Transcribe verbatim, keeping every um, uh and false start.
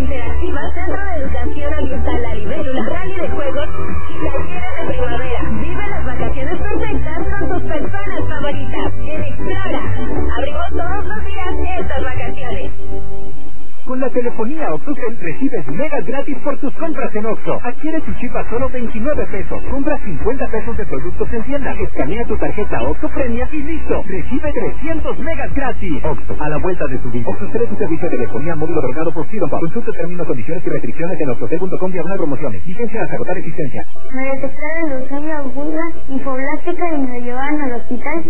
interactiva, Centro de Educación Ambiental La Libélula, rally de juegos y talleres de primavera. Vive las vacaciones perfectas con tus personas favoritas en Explora. Abrimos todos los días estas vacaciones. Con la telefonía OxxoCell recibes megas gratis por tus compras en Oxxo. Adquiere tu chip a solo veintinueve pesos. Compra cincuenta pesos de productos en tienda. Escanea tu tarjeta Oxxo Premia y listo. Recibe trescientos megas gratis. Oxxo, a la vuelta de tu vida. OxxoCell es un servicio de telefonía móvil otorgado por Siropa. Consulta términos, condiciones y restricciones en oxxocell punto com diagonal promociones. Licencia hasta agotar existencia. Me detectaron leucemia aguda, linfoblástica y me llevaron al hospital.